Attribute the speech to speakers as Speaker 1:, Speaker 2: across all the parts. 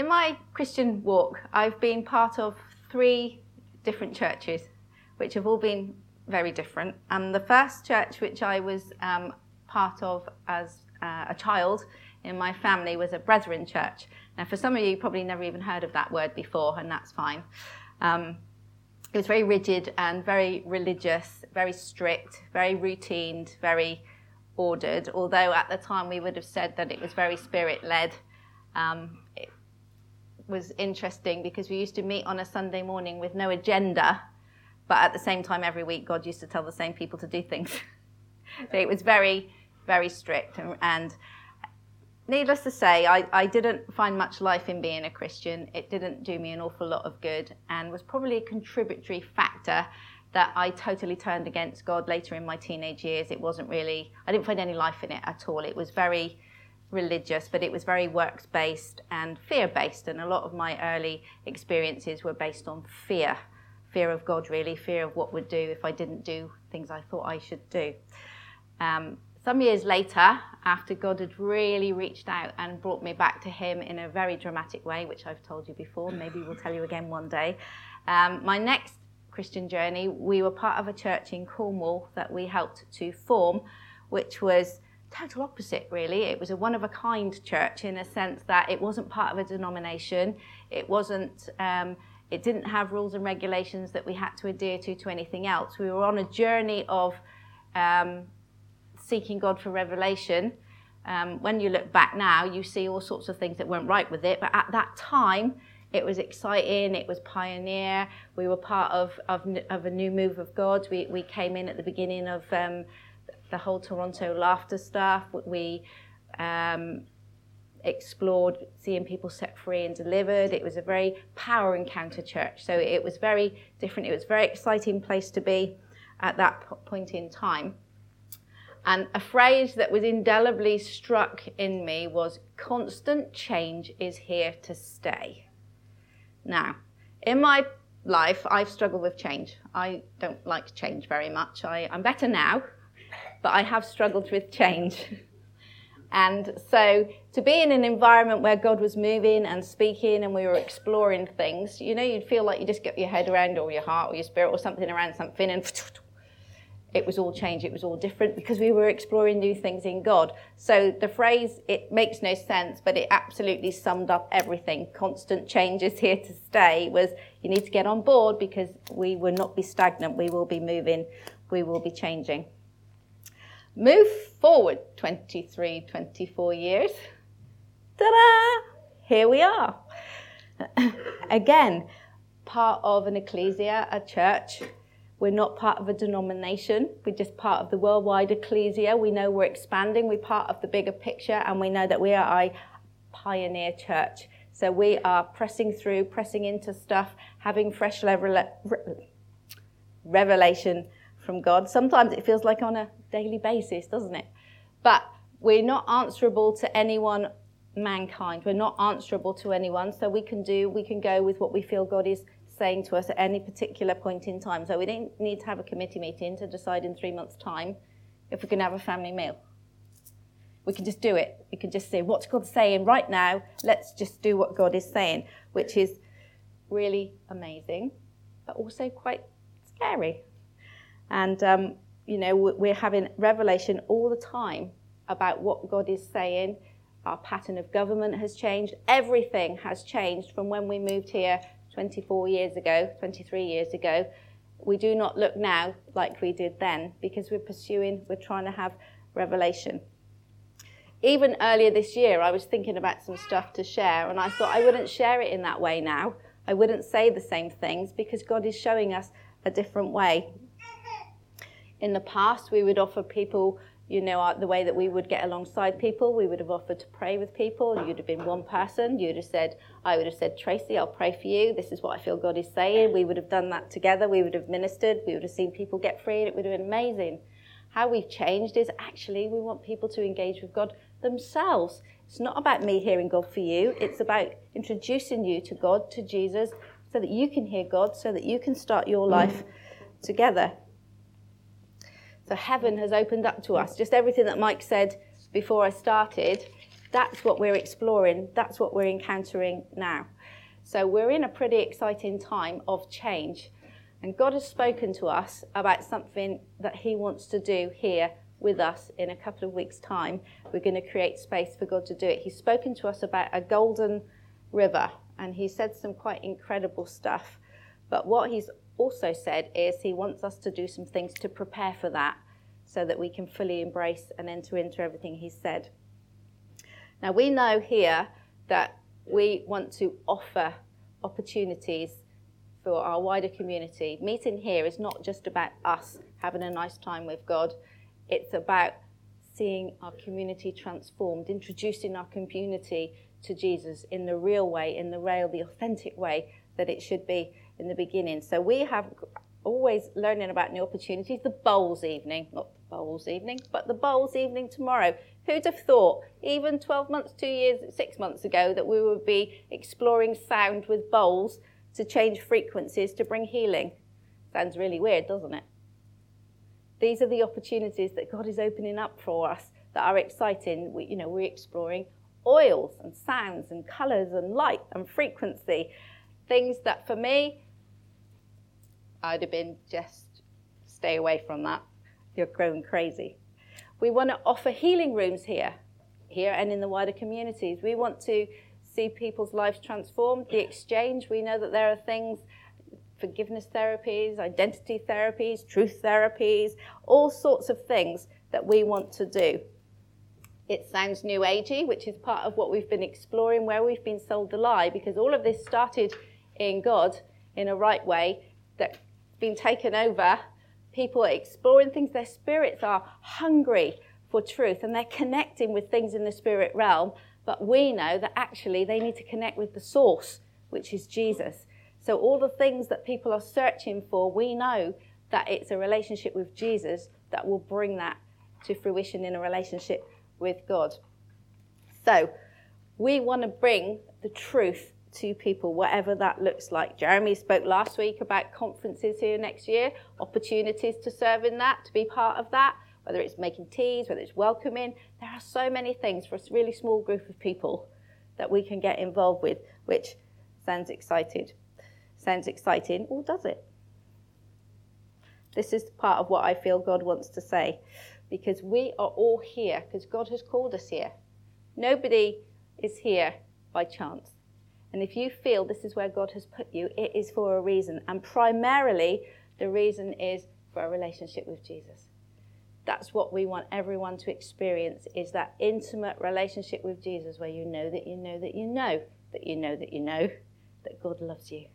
Speaker 1: In my Christian walk, I've been part of 3 different churches, which have all been very different. And the first church which I was part of as a child in my family was a Brethren church. Now, for some of you probably never even heard of that word before, and that's fine. It was very rigid and very religious, very strict, very routined, very ordered, although at the time we would have said that it was very spirit-led. It was interesting because we used to meet on a Sunday morning with no agenda, but at the same time every week God used to tell the same people to do things. So it was very, very strict. And needless to say, I didn't find much life in being a Christian. It didn't do me an awful lot of good and was probably a contributory factor that I totally turned against God later in my teenage years. It wasn't really, I didn't find any life in it at all. It was very religious, but it was very works-based and fear-based. And a lot of my early experiences were based on fear of God, really, fear of what would do if I didn't do things I thought I should do. Some years later, after God had really reached out and brought me back to him in a very dramatic way, which I've told you before, maybe we'll tell you again one day, my next Christian journey, we were part of a church in Cornwall that we helped to form, which was total opposite, really. It was a one-of-a-kind church in a sense that it wasn't part of a denomination. It wasn't. It didn't have rules and regulations that we had to adhere to anything else. We were on a journey of seeking God for revelation. When you look back now, you see all sorts of things that weren't right with it. But at that time, it was exciting. It was pioneer. We were part of a new move of God. We came in at the beginning of the whole Toronto laughter stuff. We explored seeing people set free and delivered. It was a very power encounter church. So it was very different. It was a very exciting place to be at that point in time. And a phrase that was indelibly struck in me was, constant change is here to stay. Now, in my life, I've struggled with change. I don't like change very much. I'm better now, but I have struggled with change. And so to be in an environment where God was moving and speaking and we were exploring things, you know, you'd feel like you just get your head around, or your heart or your spirit or something around something, and it was all change, it was all different, because we were exploring new things in God. So the phrase, it makes no sense, but it absolutely summed up everything. Constant change is here to stay, was you need to get on board because we will not be stagnant, we will be moving, we will be changing. Move forward 23, 24 years. Ta-da! Here we are. Again, part of an ecclesia, a church. We're not part of a denomination. We're just part of the worldwide ecclesia. We know we're expanding. We're part of the bigger picture, and we know that we are a pioneer church. So we are pressing through, pressing into stuff, having fresh revelation from God. Sometimes it feels like on a daily basis, doesn't it? But we're not answerable to anyone, mankind. We're not answerable to anyone. So we can go with what we feel God is saying to us at any particular point in time. So we don't need to have a committee meeting to decide in 3 months' time if we can have a family meal. We can just do it. We can just say, what's God saying right now? Let's just do what God is saying, which is really amazing, but also quite scary. And, we're having revelation all the time about what God is saying. Our pattern of government has changed. Everything has changed from when we moved here 23 years ago. We do not look now like we did then because we're trying to have revelation. Even earlier this year, I was thinking about some stuff to share, and I thought I wouldn't share it in that way now. I wouldn't say the same things because God is showing us a different way. In the past, we would offer people, the way that we would get alongside people. We would have offered to pray with people. You'd have been one person. I would have said, Tracy, I'll pray for you. This is what I feel God is saying. We would have done that together. We would have ministered. We would have seen people get free. It would have been amazing. How we've changed is actually we want people to engage with God themselves. It's not about me hearing God for you. It's about introducing you to God, to Jesus, so that you can hear God, so that you can start your life together. So heaven has opened up to us. Just everything that Mike said before I started That's what we're exploring. That's what we're encountering now. So we're in a pretty exciting time of change. And God has spoken to us about something that he wants to do here with us in a couple of weeks' time. We're going to create space for God to do it. He's spoken to us about a golden river, and he said some quite incredible stuff. But what he's also said is he wants us to do some things to prepare for that so that we can fully embrace and enter into everything he said. Now, we know here that we want to offer opportunities for our wider community. Meeting here is not just about us having a nice time with God. It's about seeing our community transformed, introducing our community to Jesus in the real way, in the real, the authentic way that it should be in the beginning. So we have always learning about new opportunities. The bowls evening, not the bowls evening, but the bowls evening tomorrow. Who'd have thought, even 12 months, 2 years, 6 months ago, that we would be exploring sound with bowls to change frequencies to bring healing? Sounds really weird, doesn't it? These are the opportunities that God is opening up for us that are exciting. We're exploring oils and sounds and colours and light and frequency. Things that for me, I'd have been just stay away from that. You're going crazy. We want to offer healing rooms here and in the wider communities. We want to see people's lives transformed, the exchange. We know that there are things, forgiveness therapies, identity therapies, truth therapies, all sorts of things that we want to do. It sounds new agey, which is part of what we've been exploring, where we've been sold the lie, because all of this started in God in a right way, that's been taken over. People are exploring things. Their spirits are hungry for truth, and they're connecting with things in the spirit realm. But we know that actually they need to connect with the source, which is Jesus. So all the things that people are searching for, we know that it's a relationship with Jesus that will bring that to fruition in a relationship with God. So we want to bring the truth to people, whatever that looks like. Jeremy spoke last week about conferences here next year, opportunities to serve in that, to be part of that. Whether it's making teas, whether it's welcoming. There are so many things for a really small group of people that we can get involved with, which sounds exciting, or does it? This is part of what I feel God wants to say, because we are all here, because God has called us here. Nobody is here by chance. And if you feel this is where God has put you, it is for a reason. And primarily, the reason is for a relationship with Jesus. That's what we want everyone to experience, is that intimate relationship with Jesus where you know that you know that you know that you know that you know that God loves you.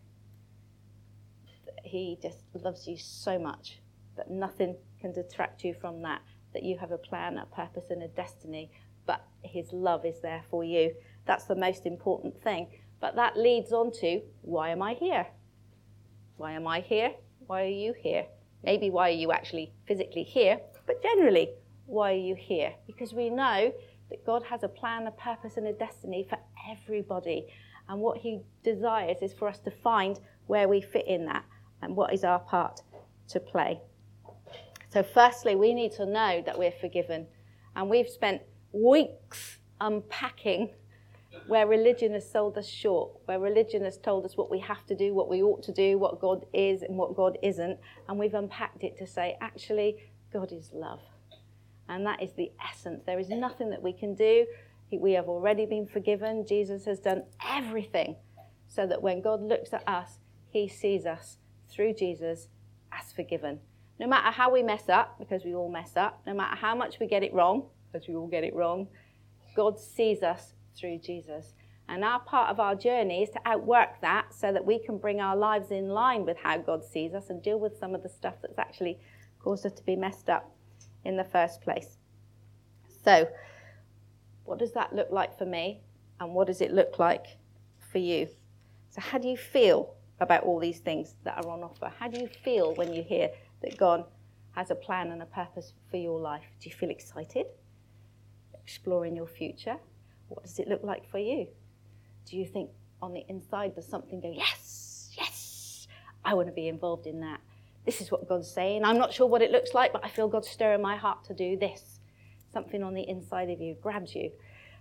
Speaker 1: That he just loves you so much that nothing can detract you from that, that you have a plan, a purpose and a destiny, but his love is there for you. That's the most important thing. But that leads on to, why am I here? Why am I here? Why are you here? Maybe why are you actually physically here? But generally, why are you here? Because we know that God has a plan, a purpose, and a destiny for everybody. And what he desires is for us to find where we fit in that and what is our part to play. So firstly, we need to know that we're forgiven. And we've spent weeks unpacking where religion has sold us short, where religion has told us what we have to do, what we ought to do, what God is and what God isn't. And we've unpacked it to say, actually, God is love. And that is the essence. There is nothing that we can do. We have already been forgiven. Jesus has done everything so that when God looks at us, he sees us through Jesus as forgiven. No matter how we mess up, because we all mess up, no matter how much we get it wrong, because we all get it wrong, God sees us through Jesus. And our part of our journey is to outwork that so that we can bring our lives in line with how God sees us and deal with some of the stuff that's actually caused us to be messed up in the first place. So, what does that look like for me? And what does it look like for you? So how do you feel about all these things that are on offer? How do you feel when you hear that God has a plan and a purpose for your life? Do you feel excited? Exploring your future? What does it look like for you? Do you think on the inside there's something going, yes, yes, I want to be involved in that. This is what God's saying. I'm not sure what it looks like, but I feel God stirring my heart to do this. Something on the inside of you grabs you.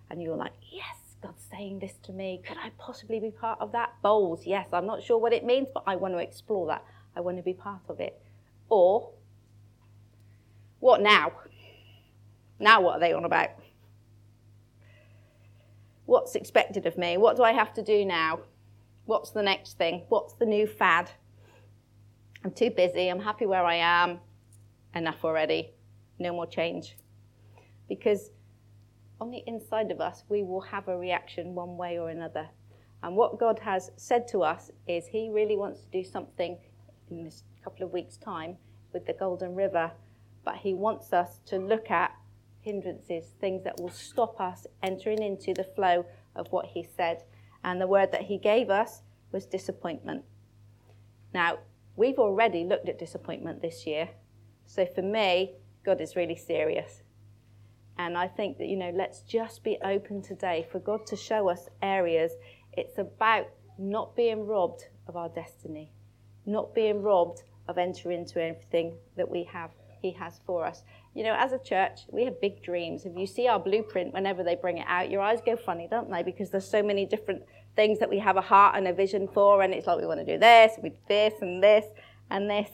Speaker 1: and you're like, yes, God's saying this to me. Could I possibly be part of that? Bowls, yes, I'm not sure what it means, but I want to explore that. I want to be part of it. Or, what now? Now what are they on about? What's expected of me? What do I have to do now? What's the next thing? What's the new fad? I'm too busy. I'm happy where I am. Enough already. No more change. Because on the inside of us, we will have a reaction one way or another. And what God has said to us is he really wants to do something in this couple of weeks' time with the Golden River. But he wants us to look at hindrances, things that will stop us entering into the flow of what he said. And the word that he gave us was disappointment. Now, we've already looked at disappointment this year. So for me, God is really serious. And I think that, let's just be open today for God to show us areas. It's about not being robbed of our destiny, not being robbed of entering into everything that he has for us. As a church, we have big dreams. If you see our blueprint, whenever they bring it out, your eyes go funny, don't they? Because there's so many different things that we have a heart and a vision for, and it's like we want to do this, we do this, and this, and this.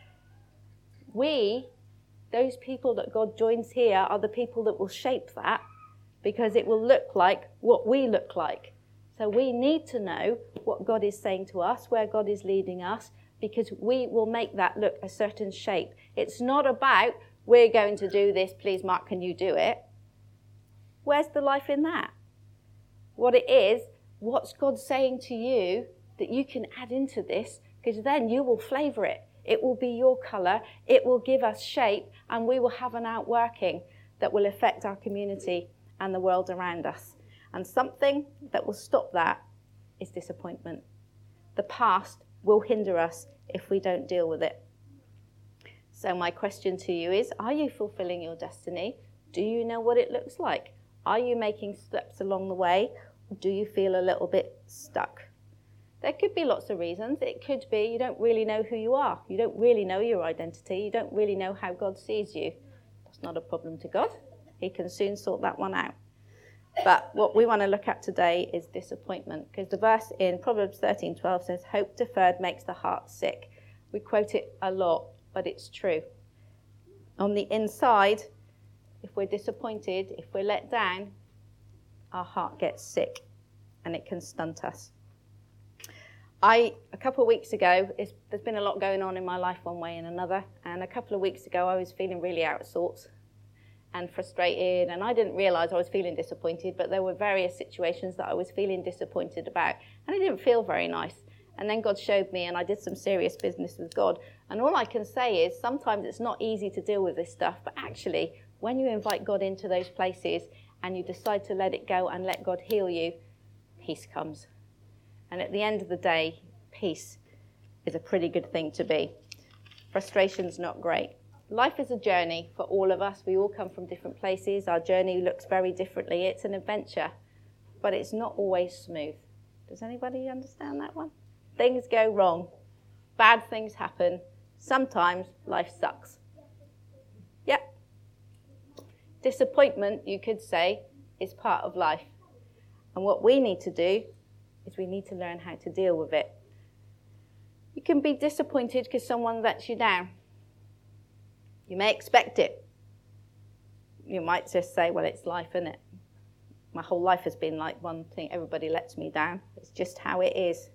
Speaker 1: Those people that God joins here are the people that will shape that, because it will look like what we look like. So we need to know what God is saying to us, where God is leading us, because we will make that look a certain shape. It's not about, we're going to do this, please Mark, can you do it? Where's the life in that? What it is, what's God saying to you that you can add into this, because then you will flavour it. It will be your colour, it will give us shape, and we will have an outworking that will affect our community and the world around us. And something that will stop that is disappointment. The past will hinder us if we don't deal with it. So my question to you is, are you fulfilling your destiny? Do you know what it looks like? Are you making steps along the way? Or do you feel a little bit stuck? There could be lots of reasons. It could be you don't really know who you are. You don't really know your identity. You don't really know how God sees you. That's not a problem to God. He can soon sort that one out. But what we want to look at today is disappointment, because the verse in Proverbs 13:12 says, hope deferred makes the heart sick. We quote it a lot, but it's true. On the inside, if we're disappointed, if we're let down, our heart gets sick and it can stunt us. A couple of weeks ago, there's been a lot going on in my life one way and another, and a couple of weeks ago I was feeling really out of sorts and frustrated, and I didn't realise I was feeling disappointed, but there were various situations that I was feeling disappointed about, and it didn't feel very nice. And then God showed me, and I did some serious business with God. And all I can say is sometimes it's not easy to deal with this stuff, but actually when you invite God into those places and you decide to let it go and let God heal you, peace comes. And at the end of the day, peace is a pretty good thing to be. Frustration's not great. Life is a journey for all of us. We all come from different places. Our journey looks very differently. It's an adventure, but it's not always smooth. Does anybody understand that one? Things go wrong. Bad things happen. Sometimes life sucks. Yep. Disappointment, you could say, is part of life. And what we need to do is we need to learn how to deal with it. You can be disappointed because someone lets you down. You may expect it. You might just say, well, it's life, isn't it? My whole life has been like one thing. Everybody lets me down. It's just how it is.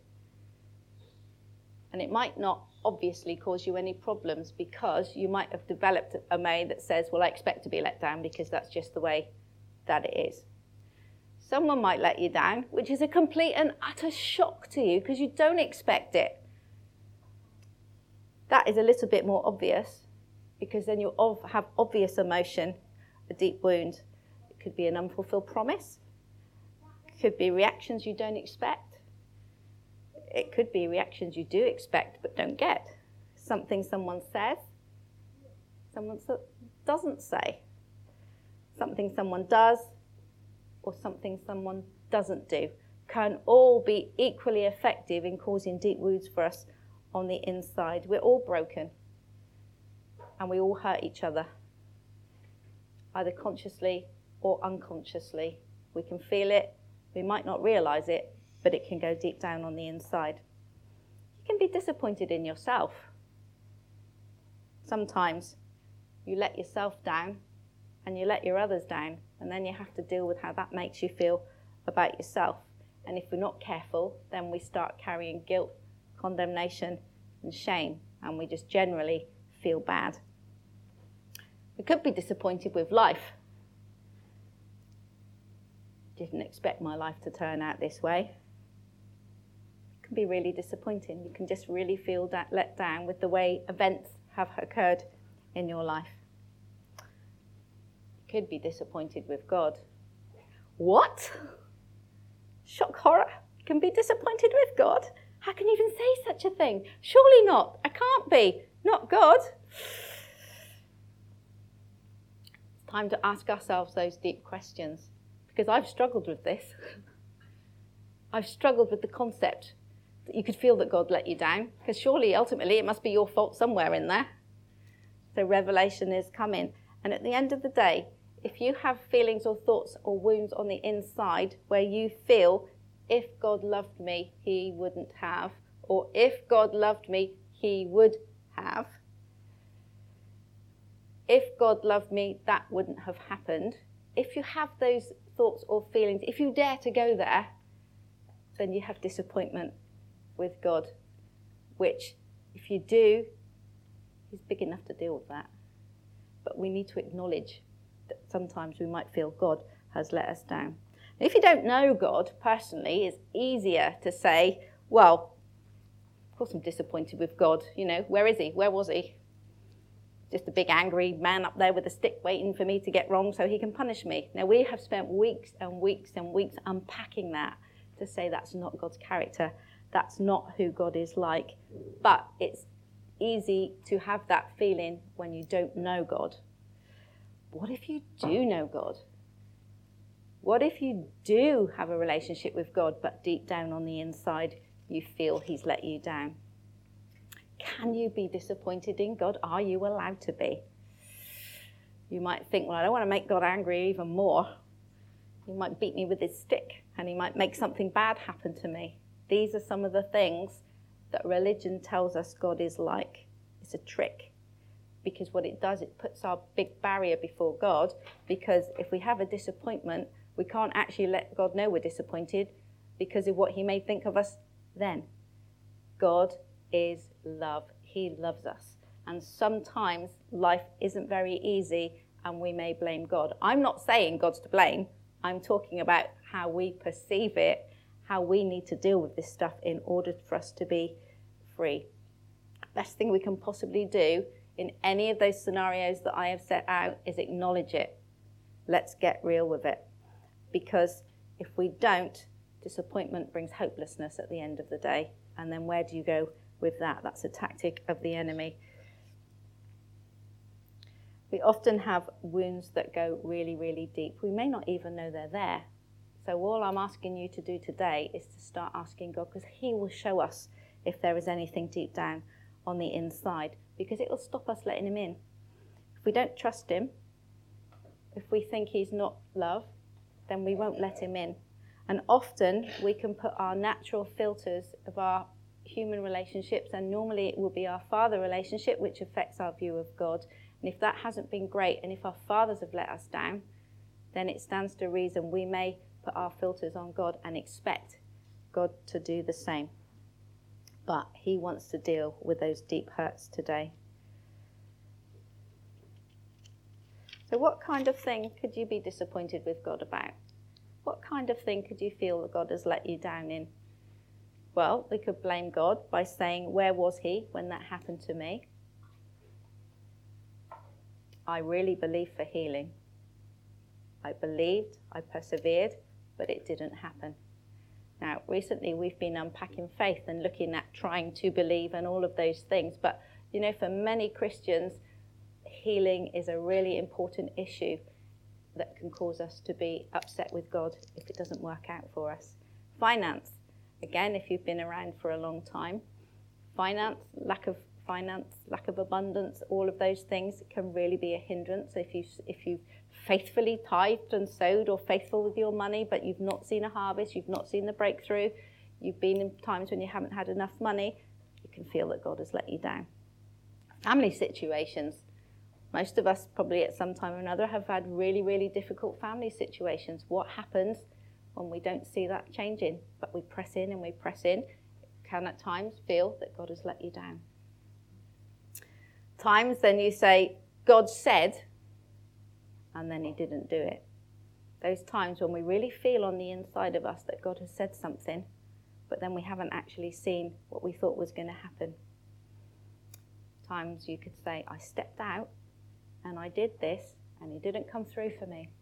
Speaker 1: And it might not obviously cause you any problems, because you might have developed a way that says, well, I expect to be let down because that's just the way that it is. Someone might let you down, which is a complete and utter shock to you because you don't expect it. That is a little bit more obvious, because then you have obvious emotion, a deep wound. It could be an unfulfilled promise. It could be reactions you don't expect. It could be reactions you do expect but don't get. Something someone says, someone doesn't say. Something someone does, or something someone doesn't do, can all be equally effective in causing deep wounds for us on the inside. We're all broken, and we all hurt each other, either consciously or unconsciously. We can feel it. We might not realize it, but it can go deep down on the inside. You can be disappointed in yourself. Sometimes you let yourself down and you let your others down, and then you have to deal with how that makes you feel about yourself. And if we're not careful, then we start carrying guilt, condemnation, and shame, and we just generally feel bad. We could be disappointed with life. Didn't expect my life to turn out this way. It can be really disappointing. You can just really feel let down with the way events have occurred in your life. You could be disappointed with God. What? Shock horror? You can be disappointed with God? How can you even say such a thing? Surely not. I can't be. Not God. It's time to ask ourselves those deep questions, because I've struggled with this. I've struggled with the concept that you could feel that God let you down, because surely ultimately it must be your fault somewhere in there. So revelation is coming. And at the end of the day, if you have feelings or thoughts or wounds on the inside where you feel, if God loved me, he wouldn't have, or if God loved me, he would have. If God loved me, that wouldn't have happened. If you have those thoughts or feelings, if you dare to go there, then you have disappointment with God, which, if you do, he's big enough to deal with that. But we need to acknowledge that sometimes we might feel God has let us down. If you don't know God personally, it's easier to say, well, of course I'm disappointed with God. You know, where is he? Where was he? Just a big angry man up there with a stick waiting for me to get wrong so he can punish me. Now, we have spent weeks and weeks and weeks unpacking that to say that's not God's character. That's not who God is like. But it's easy to have that feeling when you don't know God. What if you do know God? What if you do have a relationship with God, but deep down on the inside, you feel he's let you down? Can you be disappointed in God? Are you allowed to be? You might think, well, I don't want to make God angry even more. He might beat me with his stick, and he might make something bad happen to me. These are some of the things that religion tells us God is like. It's a trick. Because what it does, it puts our big barrier before God, because if we have a disappointment, we can't actually let God know we're disappointed because of what he may think of us then. God is love. He loves us. And sometimes life isn't very easy and we may blame God. I'm not saying God's to blame. I'm talking about how we perceive it, how we need to deal with this stuff in order for us to be free. Best thing we can possibly do in any of those scenarios that I have set out is acknowledge it. Let's get real with it. Because if we don't, disappointment brings hopelessness at the end of the day. And then where do you go with that? That's a tactic of the enemy. We often have wounds that go really, really deep. We may not even know they're there. So all I'm asking you to do today is to start asking God, because he will show us if there is anything deep down on the inside, because it will stop us letting him in. If we don't trust him, if we think he's not love, then we won't let him in. And often we can put our natural filters of our human relationships, and normally it will be our father relationship which affects our view of God. And if that hasn't been great, and if our fathers have let us down, then it stands to reason we may put our filters on God and expect God to do the same. But he wants to deal with those deep hurts today. So what kind of thing could you be disappointed with God about? What kind of thing could you feel that God has let you down in? Well, we could blame God by saying, where was he when that happened to me? I really believed for healing. I believed, I persevered, but it didn't happen. Now, recently we've been unpacking faith and looking at trying to believe and all of those things. But, you know, for many Christians, healing is a really important issue that can cause us to be upset with God if it doesn't work out for us. Finance. Again, if you've been around for a long time, finance, lack of abundance, all of those things can really be a hindrance. If you've faithfully tithed and sowed or faithful with your money, but you've not seen a harvest, you've not seen the breakthrough, you've been in times when you haven't had enough money, you can feel that God has let you down. Family situations. Most of us probably at some time or another have had really, really difficult family situations. What happens when we don't see that changing, but we press in and we press in? It can at times feel that God has let you down. Times then you say, God said, and then he didn't do it. Those times when we really feel on the inside of us that God has said something, but then we haven't actually seen what we thought was going to happen. Times you could say, I stepped out and I did this and he didn't come through for me.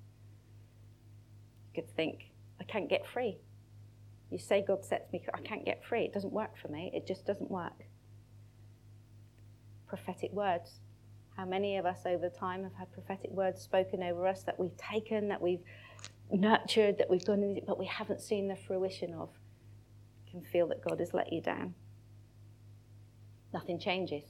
Speaker 1: You could think, I can't get free. You say God sets me, I can't get free. It doesn't work for me. It just doesn't work. Prophetic words. How many of us over time have had prophetic words spoken over us that we've taken, that we've nurtured, that we've gone into, but we haven't seen the fruition of? You can feel that God has let you down. Nothing changes.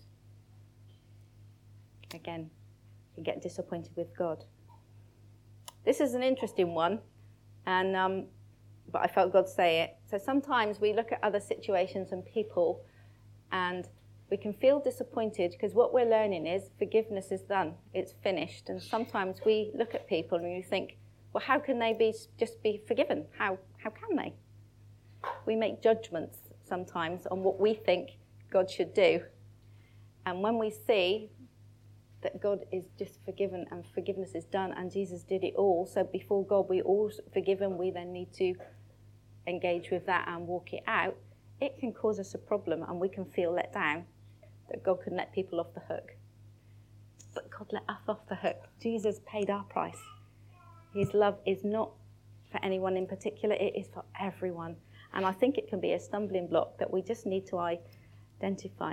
Speaker 1: Again, you get disappointed with God. This is an interesting one, and but I felt God say it. So sometimes we look at other situations and people, and we can feel disappointed because what we're learning is forgiveness is done. It's finished. And sometimes we look at people and you think, well, how can they just be forgiven? How can they? We make judgments sometimes on what we think God should do. And when we see that God is just forgiven and forgiveness is done and Jesus did it all, so before God we're all forgiven, we then need to engage with that and walk it out, it can cause us a problem and we can feel let down. That God can let people off the hook. But God let us off the hook. Jesus paid our price. His love is not for anyone in particular, it is for everyone. And I think it can be a stumbling block that we just need to identify.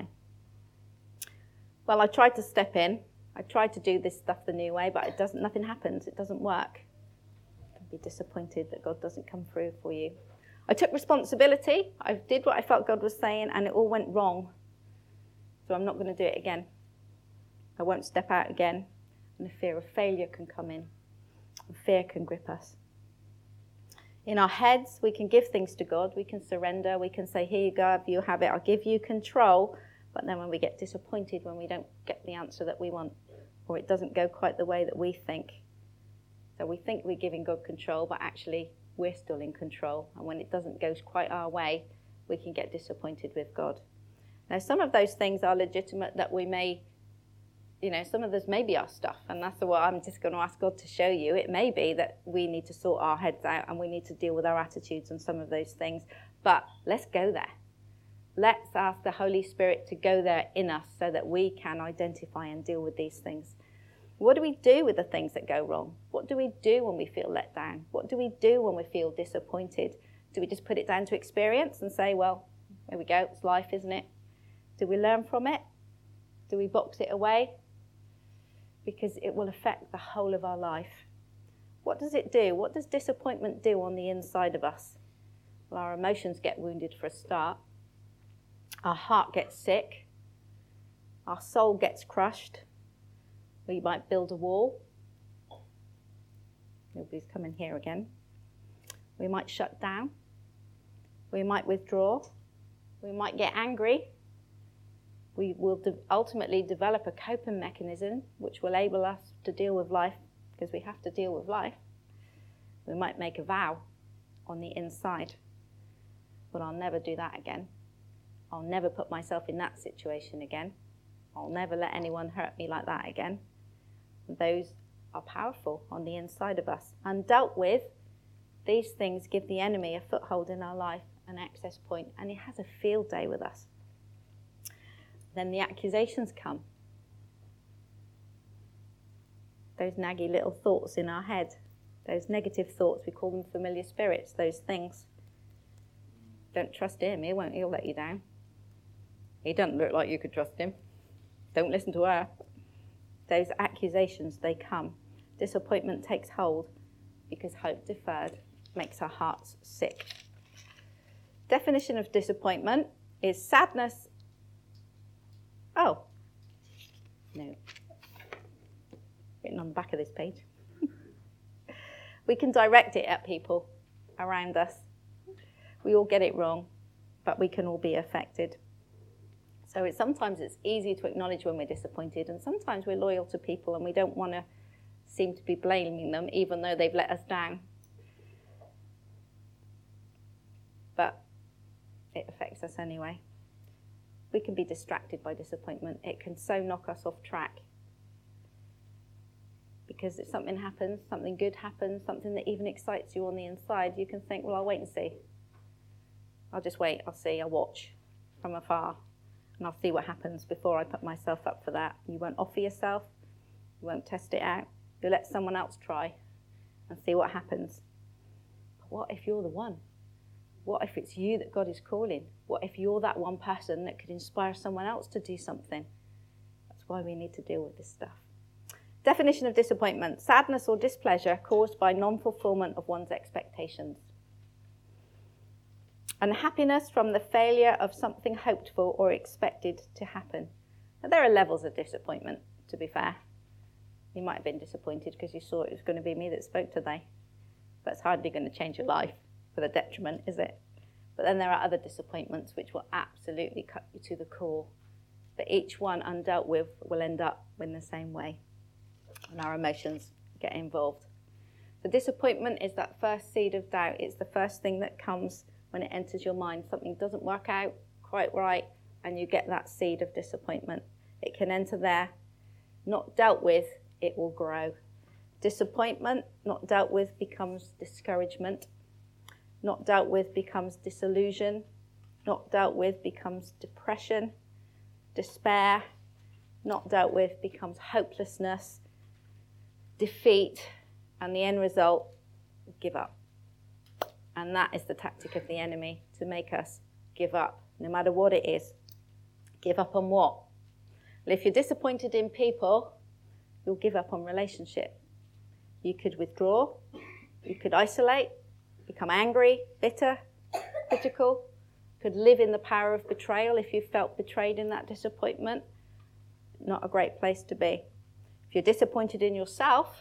Speaker 1: Well, I tried to step in. I tried to do this stuff the new way, but nothing happens. It doesn't work. Don't be disappointed that God doesn't come through for you. I took responsibility. I did what I felt God was saying, and it all went wrong. So I'm not going to do it again. I won't step out again. And the fear of failure can come in. And fear can grip us. In our heads, we can give things to God. We can surrender. We can say, here you go, you have it. I'll give you control. But then when we get disappointed, when we don't get the answer that we want, or it doesn't go quite the way that we think. So we think we're giving God control, but actually we're still in control. And when it doesn't go quite our way, we can get disappointed with God. Now, some of those things are legitimate that we may, some of those may be our stuff. And that's what I'm just going to ask God to show you. It may be that we need to sort our heads out and we need to deal with our attitudes and some of those things. But let's go there. Let's ask the Holy Spirit to go there in us so that we can identify and deal with these things. What do we do with the things that go wrong? What do we do when we feel let down? What do we do when we feel disappointed? Do we just put it down to experience and say, well, there we go, it's life, isn't it? Do we learn from it? Do we box it away? Because it will affect the whole of our life. What does it do? What does disappointment do on the inside of us? Well, our emotions get wounded for a start. Our heart gets sick. Our soul gets crushed. We might build a wall. Nobody's coming here again. We might shut down. We might withdraw. We might get angry. We will ultimately develop a coping mechanism which will enable us to deal with life, because we have to deal with life. We might make a vow on the inside, but I'll never do that again. I'll never put myself in that situation again. I'll never let anyone hurt me like that again. Those are powerful on the inside of us. Undealt with, these things give the enemy a foothold in our life, an access point, and he has a field day with us. Then the accusations come. Those naggy little thoughts in our head, those negative thoughts, we call them familiar spirits, those things. Don't trust him, he'll let you down. He doesn't look like you could trust him. Don't listen to her. Those accusations, they come. Disappointment takes hold because hope deferred makes our hearts sick. Definition of disappointment is sadness. Oh, no. Written on the back of this page. We can direct it at people around us. We all get it wrong, but we can all be affected. So sometimes it's easy to acknowledge when we're disappointed, and sometimes we're loyal to people and we don't want to seem to be blaming them even though they've let us down. But it affects us anyway. We can be distracted by disappointment. It can so knock us off track. Because if something happens, something good happens, something that even excites you on the inside, you can think, well, I'll wait and see. I'll just wait, I'll see, I'll watch from afar, and I'll see what happens before I put myself up for that. You won't offer yourself, you won't test it out. You'll let someone else try and see what happens. But what if you're the one? What if it's you that God is calling? What if you're that one person that could inspire someone else to do something? That's why we need to deal with this stuff. Definition of disappointment: sadness or displeasure caused by non-fulfillment of one's expectations. Unhappiness from the failure of something hoped for or expected to happen. Now, there are levels of disappointment, to be fair. You might have been disappointed because you saw it was going to be me that spoke today. But it's hardly going to change your life for the detriment, is it? But then there are other disappointments which will absolutely cut you to the core. But each one undealt with will end up in the same way. And our emotions get involved. So disappointment is that first seed of doubt. It's the first thing that comes when it enters your mind. Something doesn't work out quite right, and you get that seed of disappointment. It can enter there. Not dealt with, it will grow. Disappointment, not dealt with, becomes discouragement. Not dealt with becomes disillusion. Not dealt with becomes depression, despair. Not dealt with becomes hopelessness, defeat, and the end result, give up. And that is the tactic of the enemy, to make us give up, no matter what it is. Give up on what? Well, if you're disappointed in people, you'll give up on relationship. You could withdraw, you could isolate, become angry, bitter, critical, could live in the power of betrayal if you felt betrayed in that disappointment. Not a great place to be. If you're disappointed in yourself,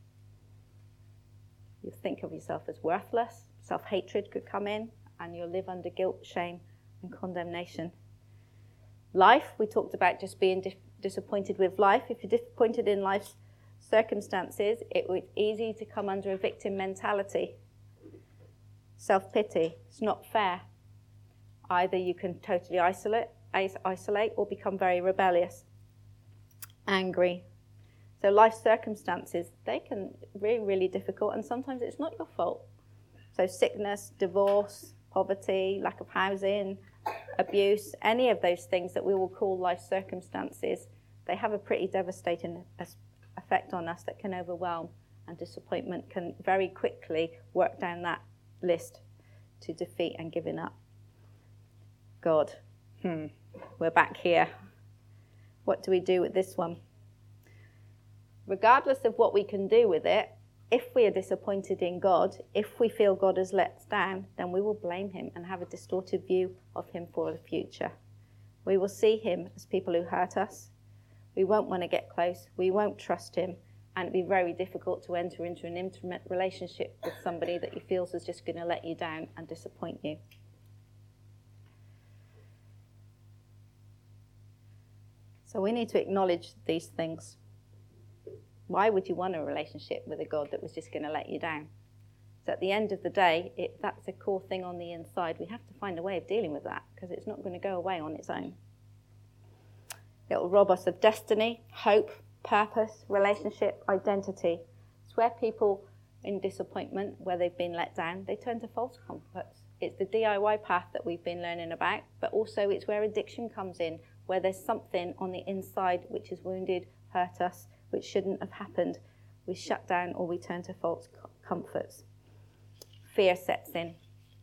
Speaker 1: you think of yourself as worthless. Self-hatred could come in, and you'll live under guilt, shame, and condemnation. Life, we talked about just being disappointed with life. If you're disappointed in life's circumstances, it was easy to come under a victim mentality. Self-pity. It's not fair. Either you can totally isolate or become very rebellious, angry. So life circumstances, they can be really difficult, and sometimes it's not your fault. So sickness, divorce, poverty, lack of housing, abuse, any of those things that we will call life circumstances, they have a pretty devastating effect on us that can overwhelm, and disappointment can very quickly work down that list to defeat and giving up. God, we're back here. What do we do with this one? Regardless of what we can do with it, if we are disappointed in God, if we feel God has let us down, then we will blame him and have a distorted view of him for the future. We will see him as people who hurt us. We won't want to get close. We won't trust him. And it'd be very difficult to enter into an intimate relationship with somebody that you feel is just going to let you down and disappoint you. So we need to acknowledge these things. Why would you want a relationship with a God that was just going to let you down? So at the end of the day, that's a core thing on the inside. We have to find a way of dealing with that, because it's not going to go away on its own. It will rob us of destiny, hope, purpose, relationship, identity. It's where people in disappointment, where they've been let down, they turn to false comforts. It's the DIY path that we've been learning about, but also it's where addiction comes in, where there's something on the inside which is wounded, hurt us, which shouldn't have happened. We shut down or we turn to false comforts. Fear sets in.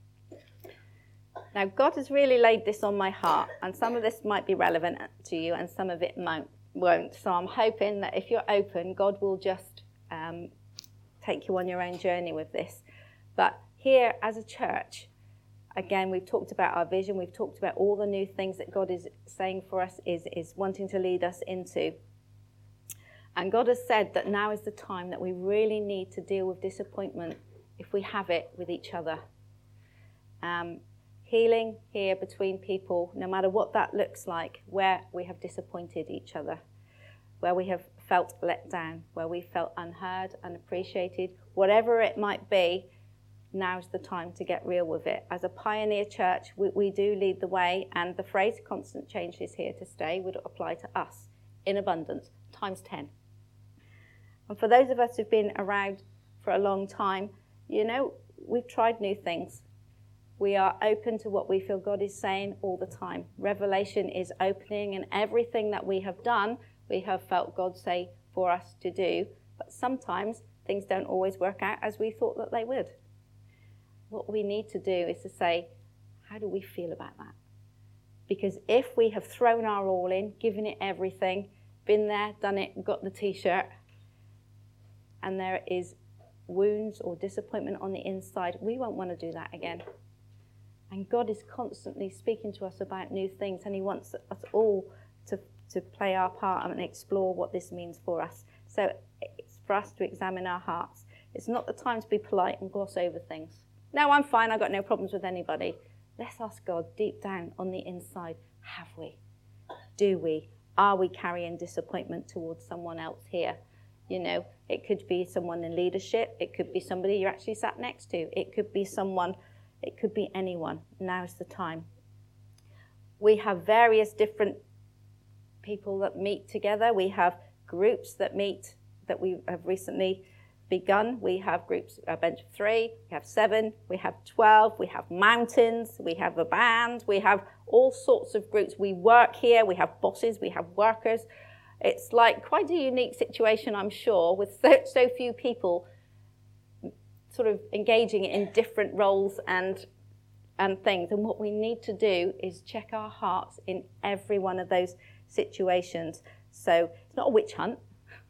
Speaker 1: Now, God has really laid this on my heart, and some of this might be relevant to you and some of it won't. So I'm hoping that if you're open, God will just take you on your own journey with this. But here as a church, again, we've talked about our vision. We've talked about all the new things that God is saying for us, is wanting to lead us into. And God has said that now is the time that we really need to deal with disappointment if we have it with each other. Healing here between people, no matter what that looks like, where we have disappointed each other, where we have felt let down, where we felt unheard, unappreciated, whatever it might be, now's the time to get real with it. As a pioneer church, we do lead the way, and the phrase constant change is here to stay would apply to us in abundance, times 10. And for those of us who've been around for a long time, you know, we've tried new things. We are open to what we feel God is saying all the time. Revelation is opening, and everything that we have done, we have felt God say for us to do. But sometimes things don't always work out as we thought that they would. What we need to do is to say, how do we feel about that? Because if we have thrown our all in, given it everything, been there, done it, got the t-shirt, and there is wounds or disappointment on the inside, we won't want to do that again. And God is constantly speaking to us about new things, and he wants us all to play our part and explore what this means for us. So it's for us to examine our hearts. It's not the time to be polite and gloss over things. No, I'm fine, I've got no problems with anybody. Let's ask God deep down on the inside, have we? Do we? Are we carrying disappointment towards someone else here? You know, it could be someone in leadership. It could be somebody you're actually sat next to. It could be someone. It could be anyone. Now's the time. We have various different people that meet together. We have groups that meet that we have recently begun. We have groups, a bench of 3, we have 7, we have 12, we have mountains, we have a band, we have all sorts of groups. We work here, we have bosses, we have workers. It's like quite a unique situation, I'm sure, with so few people sort of engaging in different roles and things. And what we need to do is check our hearts in every one of those situations. So it's not a witch hunt.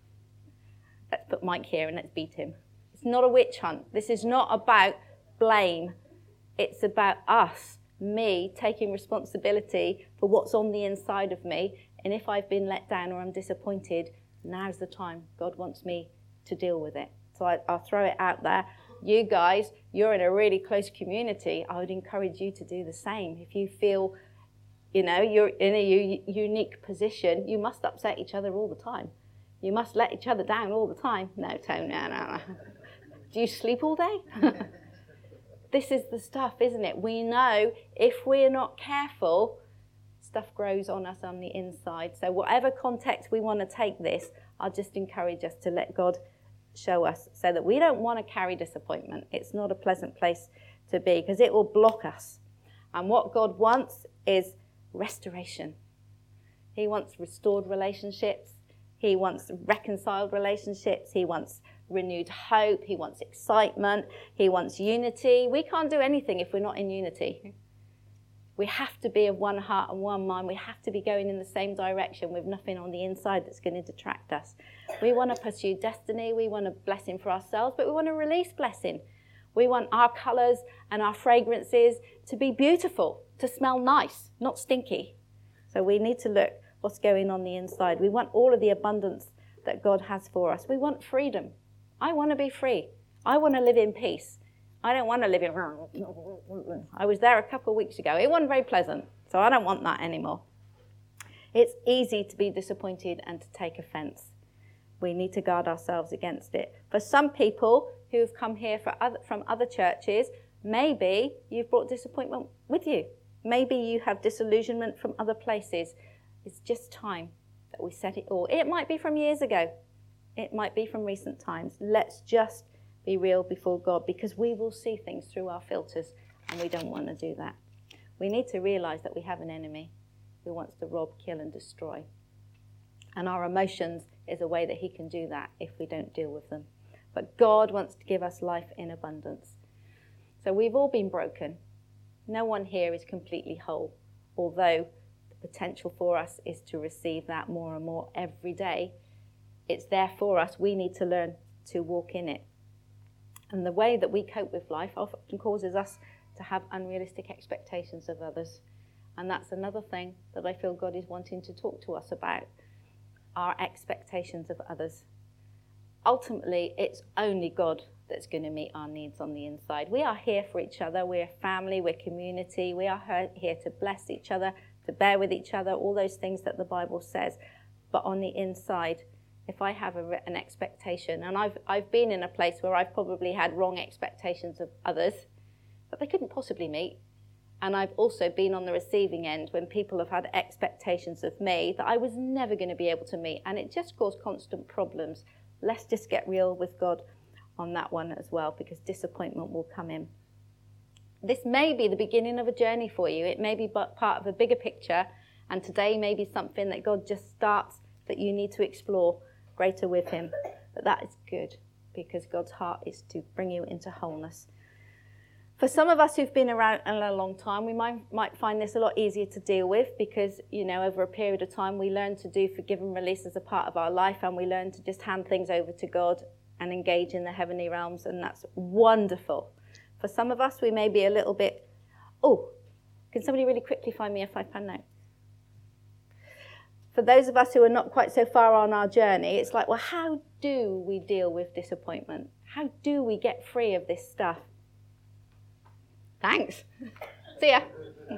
Speaker 1: Let's put Mike here and let's beat him. It's not a witch hunt. This is not about blame. It's about us, me, taking responsibility for what's on the inside of me. And if I've been let down or I'm disappointed, now's the time. God wants me to deal with it. So I'll throw it out there. You guys, you're in a really close community. I would encourage you to do the same. If you feel, you know, you're in a unique position, you must upset each other all the time. You must let each other down all the time. No, Tone, no. Do you sleep all day? This is the stuff, isn't it? We know if we're not careful, stuff grows on us on the inside. So whatever context we want to take this, I'll just encourage us to let God show us so that we don't want to carry disappointment. It's not a pleasant place to be because it will block us. And what God wants is restoration. He wants restored relationships. He wants reconciled relationships. He wants renewed hope. He wants excitement. He wants unity. We can't do anything if we're not in unity. We have to be of one heart and one mind. We have to be going in the same direction with nothing on the inside that's going to detract us. We want to pursue destiny. We want a blessing for ourselves, but we want to release blessing. We want our colours and our fragrances to be beautiful, to smell nice, not stinky. So we need to look what's going on the inside. We want all of the abundance that God has for us. We want freedom. I want to be free. I want to live in peace. I don't want to live in... I was there a couple of weeks ago. It wasn't very pleasant, so I don't want that anymore. It's easy to be disappointed and to take offence. We need to guard ourselves against it. For some people who have come here from other churches, maybe you've brought disappointment with you. Maybe you have disillusionment from other places. It's just time that we set it all. It might be from years ago. It might be from recent times. Let's just be real before God, because we will see things through our filters, and we don't want to do that. We need to realize that we have an enemy who wants to rob, kill, and destroy. And our emotions is a way that he can do that if we don't deal with them. But God wants to give us life in abundance. So we've all been broken. No one here is completely whole, although the potential for us is to receive that more and more every day. It's there for us. We need to learn to walk in it. And the way that we cope with life often causes us to have unrealistic expectations of others. And that's another thing that I feel God is wanting to talk to us about. our expectations of others. Ultimately, it's only God that's going to meet our needs on the inside. We are here for each other. We're family, we're community. We are here to bless each other, to bear with each other, all those things that the Bible says. But on the inside, if I have an expectation, and I've been in a place where I've probably had wrong expectations of others that they couldn't possibly meet. And I've also been on the receiving end when people have had expectations of me that I was never going to be able to meet. And it just caused constant problems. Let's just get real with God on that one as well, because disappointment will come in. This may be the beginning of a journey for you. It may be part of a bigger picture. And today may be something that God just starts that you need to explore greater with him. But that is good, because God's heart is to bring you into wholeness. For some of us who've been around a long time, we might find this a lot easier to deal with because, over a period of time, we learn to do forgive and release as a part of our life, and we learn to just hand things over to God and engage in the heavenly realms, and that's wonderful. For some of us, we may be a little bit, can somebody really quickly find me a £5 note? For those of us who are not quite so far on our journey, it's like, well, how do we deal with disappointment? How do we get free of this stuff? Thanks. See ya.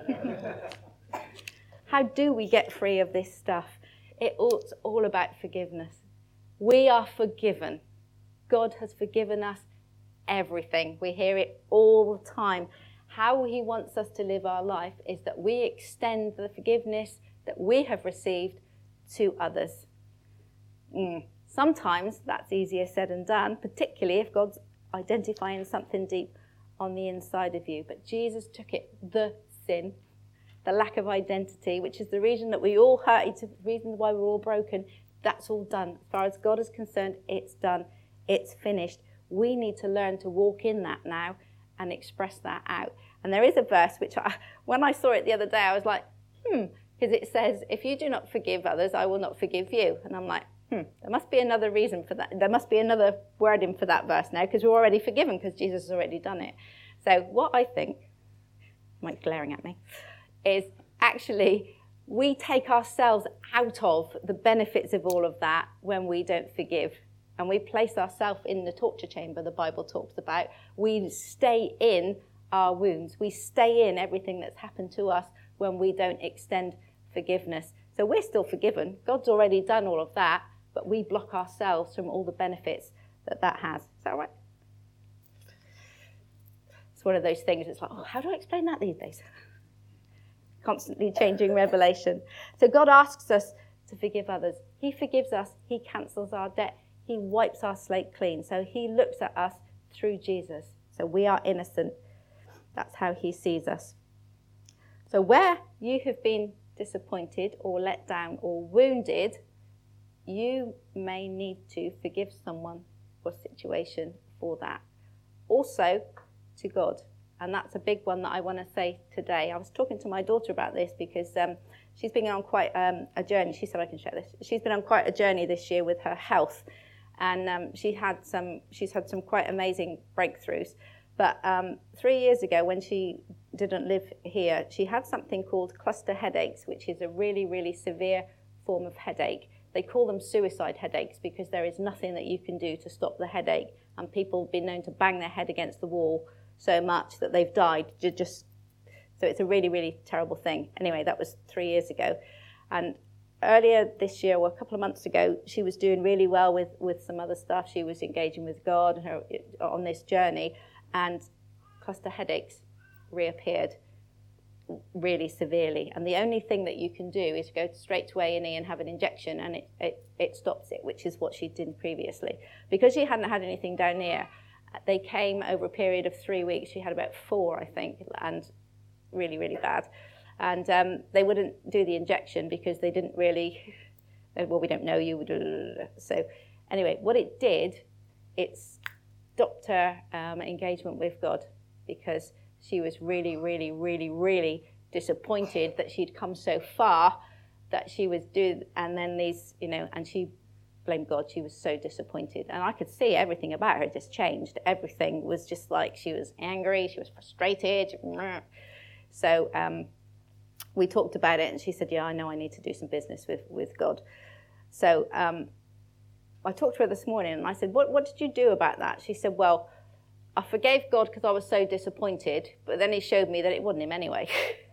Speaker 1: How do we get free of this stuff? It's all about forgiveness. We are forgiven. God has forgiven us everything. We hear it all the time. How he wants us to live our life is that we extend the forgiveness that we have received to others. Sometimes that's easier said than done, particularly if God's identifying something deep on the inside of you. But Jesus took it, the sin, the lack of identity, which is the reason that we all hurt, it's the reason why we're all broken. That's all done. As far as God is concerned, it's done. It's finished. We need to learn to walk in that now and express that out. And there is a verse which when I saw it the other day, I was like, because it says, if you do not forgive others, I will not forgive you. And I'm like, there must be another reason for that. There must be another wording for that verse now, because we're already forgiven because Jesus has already done it. So what I think, Mike's glaring at me, is actually we take ourselves out of the benefits of all of that when we don't forgive. And we place ourselves in the torture chamber the Bible talks about. We stay in our wounds. We stay in everything that's happened to us when we don't extend forgiveness. So we're still forgiven. God's already done all of that, but we block ourselves from all the benefits that has. Is that all right? It's one of those things, it's like, how do I explain that these days? Constantly changing revelation. So God asks us to forgive others. He forgives us. He cancels our debt. He wipes our slate clean. So he looks at us through Jesus. So we are innocent. That's how he sees us. So where you have been disappointed or let down or wounded, you may need to forgive someone or situation for that. Also to God. And that's a big one that I want to say today. I was talking to my daughter about this because she's been on quite a journey. She said I can share this. She's been on quite a journey this year with her health. And she's had some quite amazing breakthroughs. But 3 years ago, when she didn't live here, she had something called cluster headaches, which is a really, really severe form of headache. They call them suicide headaches because there is nothing that you can do to stop the headache. And people have been known to bang their head against the wall so much that they've died. So it's a really, really terrible thing. Anyway, that was 3 years ago. And earlier this year, or a couple of months ago, she was doing really well with some other stuff. She was engaging with God on this journey. And cluster headaches reappeared really severely. And the only thing that you can do is go straight to A&E and have an injection, and it stops it, which is what she did previously. Because she hadn't had anything down here, they came over a period of 3 weeks. She had about 4, I think, and really, really bad. And they wouldn't do the injection because they didn't really, we don't know you. So anyway, what it did, it's stopped her engagement with God because she was really, really, really, really disappointed that she'd come so far that she was doing, and then these, and she blamed God. She was so disappointed. And I could see everything about her just changed. Everything was just like she was angry, she was frustrated. So we talked about it, and she said, yeah, I know I need to do some business with God. So I talked to her this morning and I said, what did you do about that? She said, well, I forgave God because I was so disappointed, but then he showed me that it wasn't him anyway.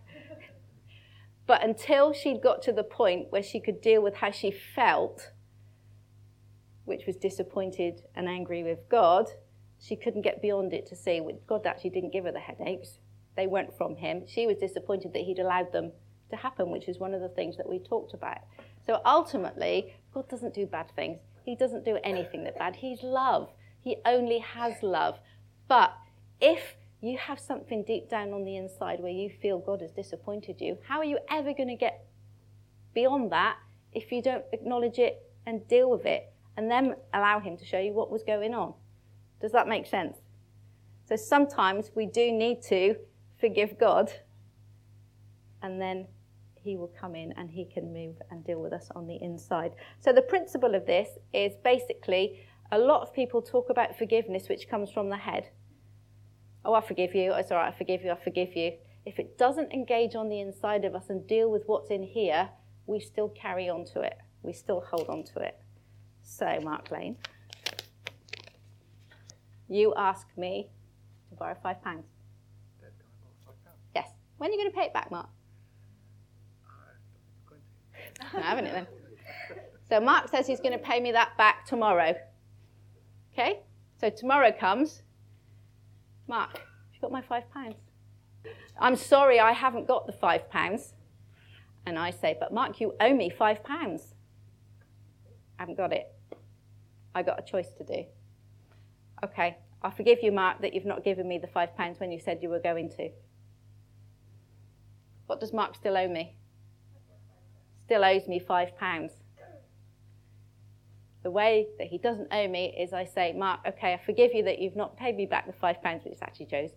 Speaker 1: But until she'd got to the point where she could deal with how she felt, which was disappointed and angry with God, she couldn't get beyond it to see God actually didn't give her the headaches. They weren't from him. She was disappointed that he'd allowed them to happen, which is one of the things that we talked about. So ultimately, God doesn't do bad things. He doesn't do anything that's bad. He's love. He only has love. But if you have something deep down on the inside where you feel God has disappointed you, how are you ever going to get beyond that if you don't acknowledge it and deal with it and then allow him to show you what was going on? Does that make sense? So sometimes we do need to forgive God, and then he will come in and he can move and deal with us on the inside. So the principle of this is basically, a lot of people talk about forgiveness which comes from the head. Oh, I forgive you. It's all right, I forgive you, I forgive you. If it doesn't engage on the inside of us and deal with what's in here, we still carry on to it. We still hold on to it. So, Mark Lane, you asked me to borrow £5. Yes. When are you going to pay it back, Mark? I haven't it then. So Mark says he's going to pay me that back tomorrow. Okay? So tomorrow comes. Mark, have you got my £5? I'm sorry, I haven't got the £5. And I say, but Mark, you owe me £5. I haven't got it. I got a choice to do. Okay, I forgive you, Mark, that you've not given me the £5 when you said you were going to. What does Mark still owe me? Still owes me £5. The way that he doesn't owe me is I say, Mark, okay, I forgive you that you've not paid me back the £5, which is actually Joe's.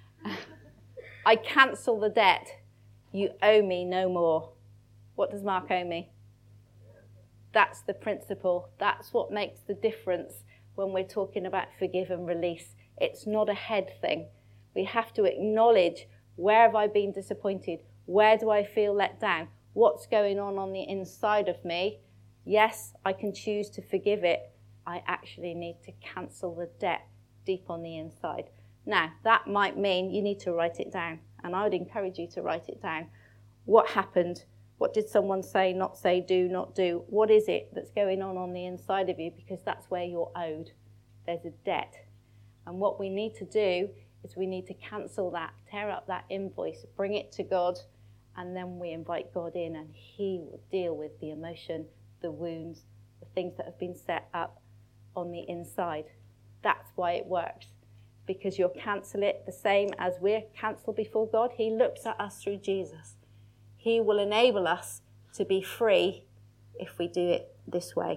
Speaker 1: I cancel the debt. You owe me no more. What does Mark owe me? That's the principle. That's what makes the difference when we're talking about forgive and release. It's not a head thing. We have to acknowledge, where have I been disappointed? Where do I feel let down? What's going on the inside of me? Yes, I can choose to forgive it. I actually need to cancel the debt deep on the inside. Now, that might mean you need to write it down. And I would encourage you to write it down. What happened? What did someone say, not say, do, not do? What is it that's going on the inside of you? Because that's where you're owed. There's a debt. And what we need to do is we need to cancel that, tear up that invoice, bring it to God, and then we invite God in and he will deal with the emotion, the wounds, the things that have been set up on the inside. That's why it works. Because you'll cancel it the same as we're cancelled before God. He looks at us through Jesus. He will enable us to be free if we do it this way.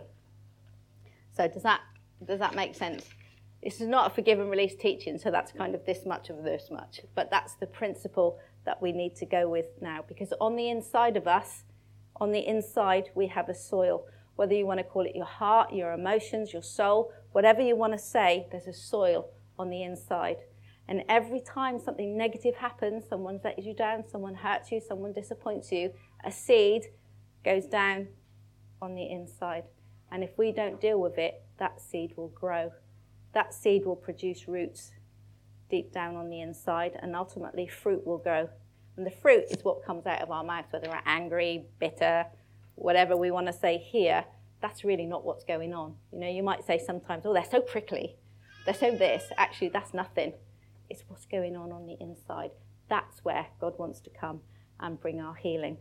Speaker 1: So does that make sense? This is not a forgive and release teaching, so that's kind of this much of this much. But that's the principle that we need to go with now. Because on the inside of us, on the inside, we have a soil. Whether you want to call it your heart, your emotions, your soul, whatever you want to say, there's a soil on the inside. And every time something negative happens, someone lets you down, someone hurts you, someone disappoints you, a seed goes down on the inside. And if we don't deal with it, that seed will grow. That seed will produce roots deep down on the inside, and ultimately fruit will grow. And the fruit is what comes out of our mouth, whether we're angry, bitter, whatever we want to say here. That's really not what's going on. You know, you might say sometimes, oh, they're so prickly. They're so this. Actually, that's nothing. It's what's going on the inside. That's where God wants to come and bring our healing.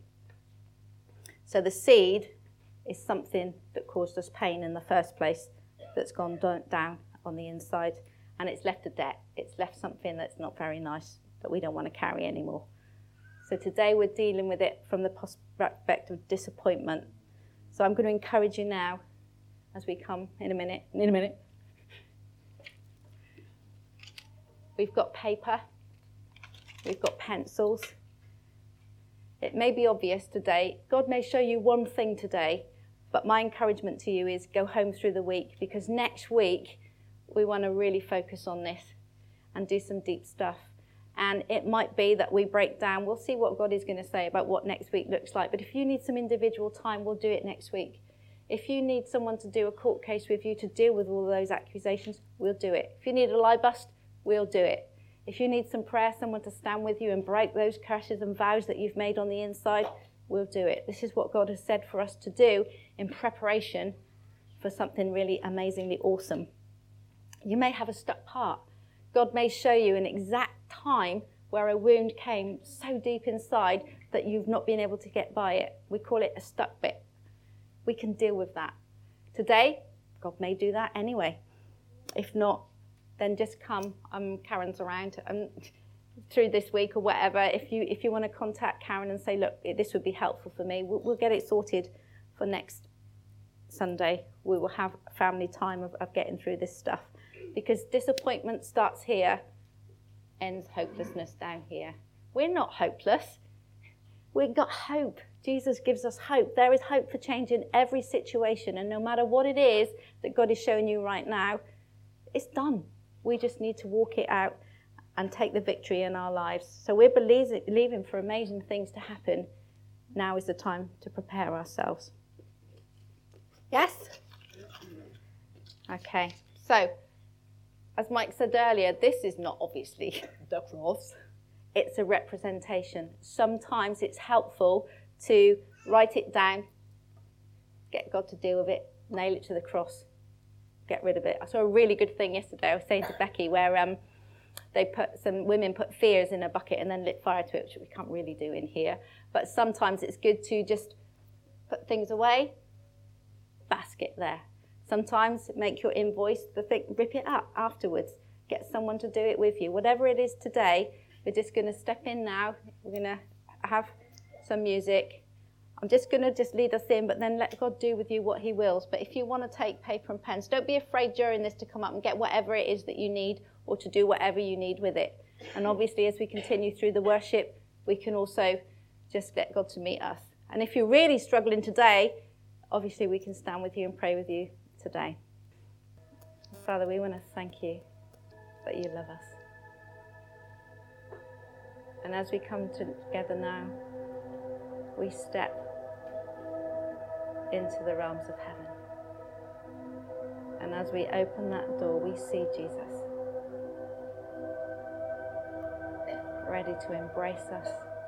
Speaker 1: So the seed is something that caused us pain in the first place, that's gone down on the inside, and it's left a debt. It's left something that's not very nice, that we don't want to carry anymore. So today we're dealing with it from the perspective of disappointment. So I'm going to encourage you now, as we come in a minute. We've got paper. We've got pencils. It may be obvious today. God may show you one thing today, but my encouragement to you is go home through the week, because next week we want to really focus on this and do some deep stuff. And it might be that we break down. We'll see what God is going to say about what next week looks like. But if you need some individual time, we'll do it next week. If you need someone to do a court case with you to deal with all those accusations, we'll do it. If you need a lie bust, we'll do it. If you need some prayer, someone to stand with you and break those curses and vows that you've made on the inside, we'll do it. This is what God has said for us to do in preparation for something really amazingly awesome. You may have a stuck part. God may show you an exact time where a wound came so deep inside that you've not been able to get by it. We call it a stuck bit. We can deal with that. Today, God may do that anyway. If not, then just come. Karen's around through this week or whatever. If you want to contact Karen and say, look, this would be helpful for me, we'll get it sorted for next Sunday. We will have family time of getting through this stuff. Because disappointment starts here, ends hopelessness down here. We're not hopeless. We've got hope. Jesus gives us hope. There is hope for change in every situation. And no matter what it is that God is showing you right now, it's done. We just need to walk it out and take the victory in our lives. So we're believing for amazing things to happen. Now is the time to prepare ourselves. Yes? Okay. So, as Mike said earlier, this is not obviously the cross. It's a representation. Sometimes it's helpful to write it down, get God to deal with it, nail it to the cross, get rid of it. I saw a really good thing yesterday. I was saying to Becky where some women put fears in a bucket and then lit fire to it, which we can't really do in here. But sometimes it's good to just put things away, basket there. Sometimes make your invoice, rip it up afterwards. Get someone to do it with you. Whatever it is today, we're just going to step in now. We're going to have some music. I'm just going to lead us in, but then let God do with you what he wills. But if you want to take paper and pens, don't be afraid during this to come up and get whatever it is that you need or to do whatever you need with it. And obviously, as we continue through the worship, we can also just get God to meet us. And if you're really struggling today, obviously we can stand with you and pray with you today. Father, we want to thank you that you love us. And as we come together now, we step into the realms of heaven. And as we open that door, we see Jesus ready to embrace us.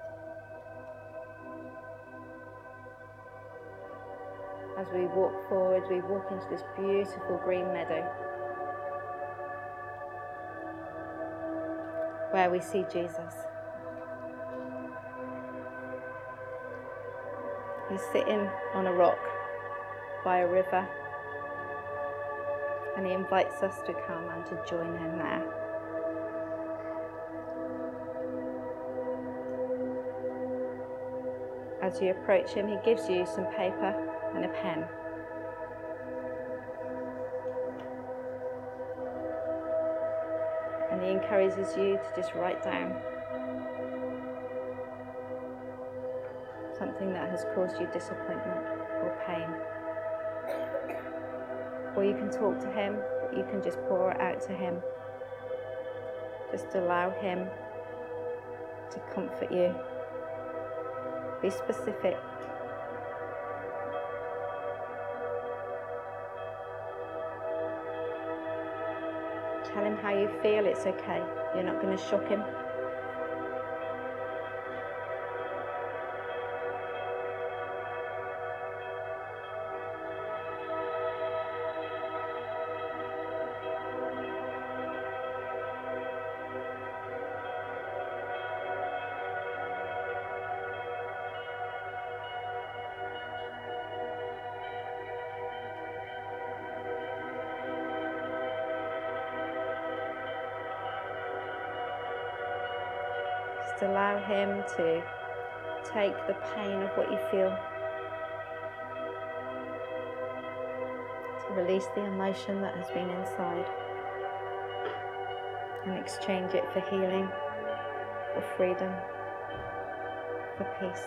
Speaker 1: As we walk forward, we walk into this beautiful green meadow where we see Jesus. He's sitting on a rock by a river, and he invites us to come and to join him there. As you approach him, he gives you some paper and a pen. And he encourages you to just write down something that has caused you disappointment or pain. Or you can talk to him, you can just pour it out to him. Just allow him to comfort you. Be specific. Tell him how you feel, it's okay. You're not going to shock him. Just allow him to take the pain of what you feel, to release the emotion that has been inside and exchange it for healing, for freedom, for peace.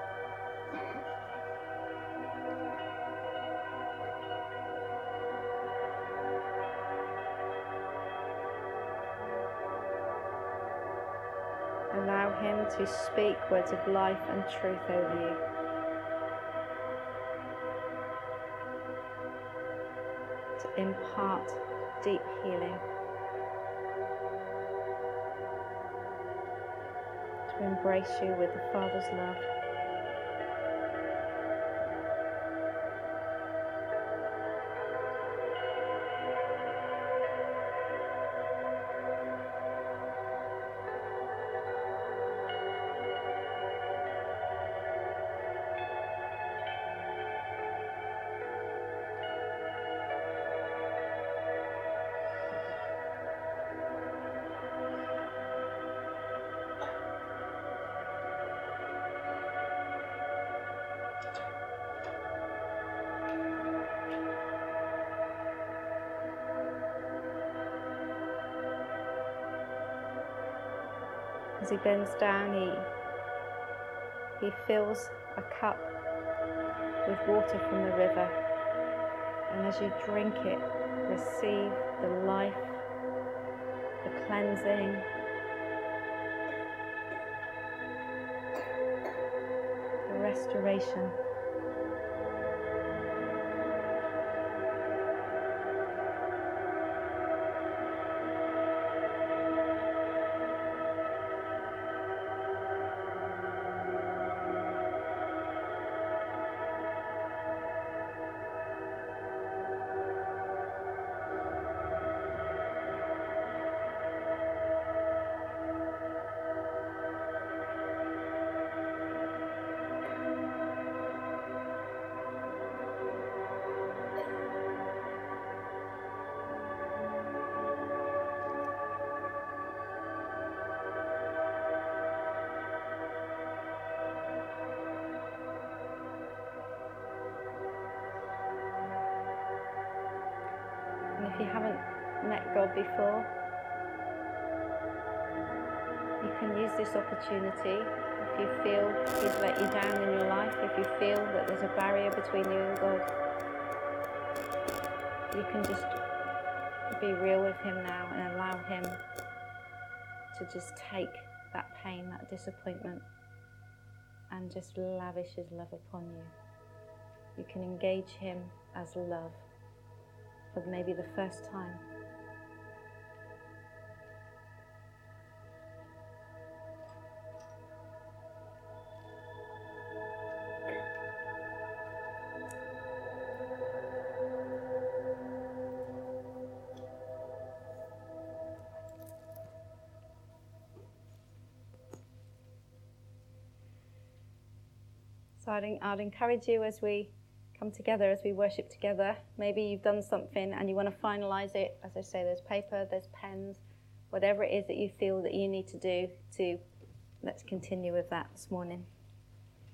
Speaker 1: Allow him to speak words of life and truth over you. to impart deep healing, to embrace you with the Father's love. As he bends down, he fills a cup with water from the river, and as you drink it, receive the life, the cleansing, the restoration. If you haven't met God before, you can use this opportunity. If you feel He's let you down in your life, if you feel that there's a barrier between you and God, you can just be real with Him now and allow Him to just take that pain, that disappointment, and just lavish His love upon you. You can engage Him as love for maybe the first time. So I'd encourage you as we come together, as we worship together. Maybe you've done something and you want to finalise it. As I say, there's paper, there's pens, whatever it is that you feel that you need to do let's continue with that this morning.